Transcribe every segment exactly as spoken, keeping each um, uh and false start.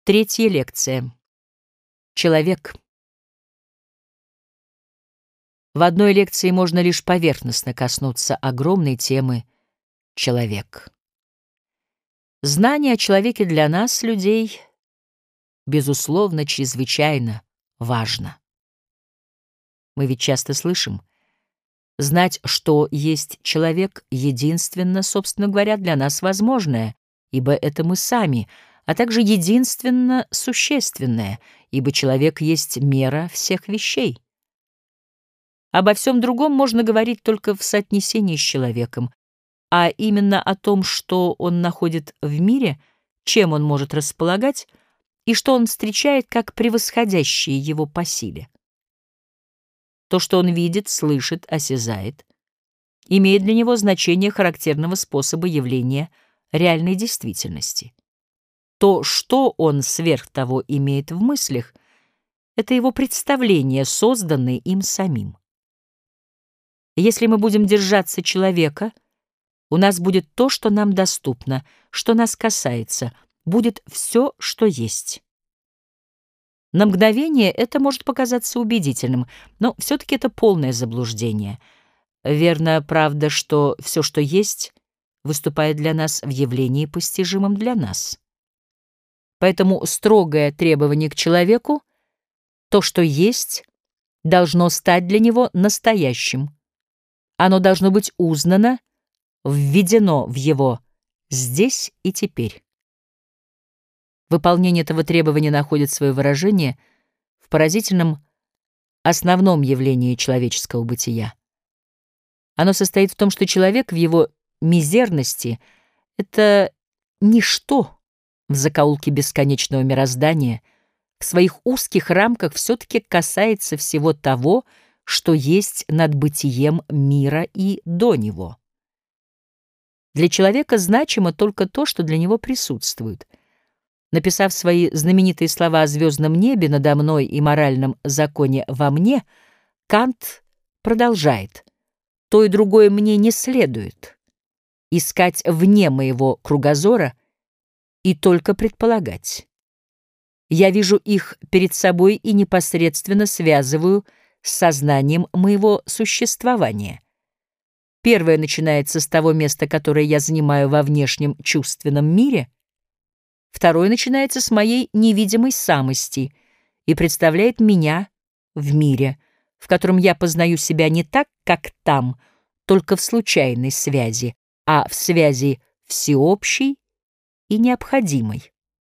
Третья лекция. Человек. В одной лекции можно лишь поверхностно коснуться огромной темы «человек». Знание о человеке для нас, людей, безусловно, чрезвычайно важно. Мы ведь часто слышим: знать, что есть человек, единственно, собственно говоря, для нас возможное, ибо это мы сами, а также единственно существенное, ибо человек есть мера всех вещей. Обо всем другом можно говорить только в соотнесении с человеком, а именно о том, что он находит в мире, чем он может располагать и что он встречает как превосходящее его по силе. То, что он видит, слышит, осязает, имеет для него значение характерного способа явления реальной действительности. То, что он сверх того имеет в мыслях, это его представления, созданные им самим. Если мы будем держаться человека, у нас будет то, что нам доступно, что нас касается, будет все, что есть. На мгновение это может показаться убедительным, но все-таки это полное заблуждение. Верно, правда, что все, что есть, выступает для нас в явлении, постижимом для нас. Поэтому строгое требование к человеку — то, что есть, должно стать для него настоящим. Оно должно быть узнано, введено в его здесь и теперь. Выполнение этого требования находит свое выражение в поразительном основном явлении человеческого бытия. Оно состоит в том, что человек в его мизерности — это ничто в закоулке бесконечного мироздания, в своих узких рамках все-таки касается всего того, что есть над бытием мира и до него. Для человека значимо только то, что для него присутствует. Написав свои знаменитые слова о звездном небе надо мной и моральном законе во мне, Кант продолжает: «То и другое мне не следует. Искать вне моего кругозора и только предполагать. Я вижу их перед собой и непосредственно связываю с сознанием моего существования. Первое начинается с того места, которое я занимаю во внешнем чувственном мире. Второе начинается с моей невидимой самости и представляет меня в мире, в котором я познаю себя не так, как там, только в случайной связи, а в связи всеобщей и необходимой.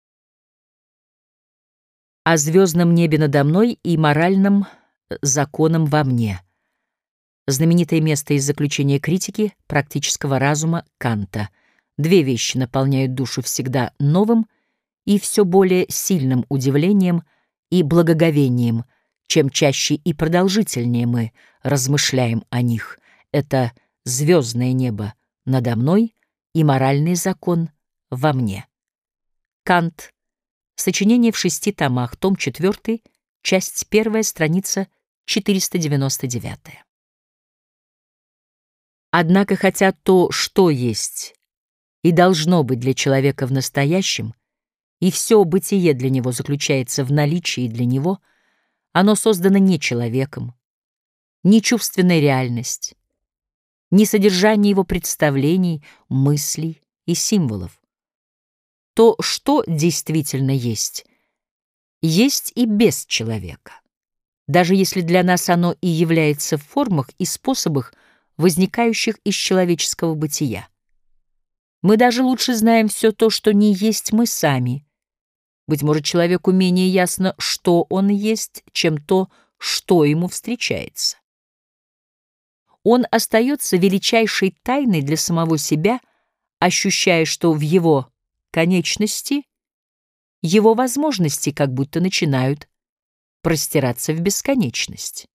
О звездном небе надо мной и моральном законом во мне. Знаменитое место из заключения критики практического разума Канта. Две вещи наполняют душу всегда новым и все более сильным удивлением и благоговением, чем чаще и продолжительнее мы размышляем о них. Это звездное небо надо мной и моральный закон во мне. Кант. Сочинение в шести томах, том четвертый, часть первая, страница четыреста девяносто девять. Однако, хотя то, что есть и должно быть для человека в настоящем, и все бытие для него заключается в наличии для него, оно создано не человеком, ни чувственная реальность, ни содержание его представлений, мыслей и символов. То, что действительно есть, есть и без человека, даже если для нас оно и является в формах и способах, возникающих из человеческого бытия. Мы даже лучше знаем все то, что не есть мы сами. Быть может, человеку менее ясно, что он есть, чем то, что ему встречается. Он остается величайшей тайной для самого себя, ощущая, что в его конечности его возможности как будто начинают простираться в бесконечность.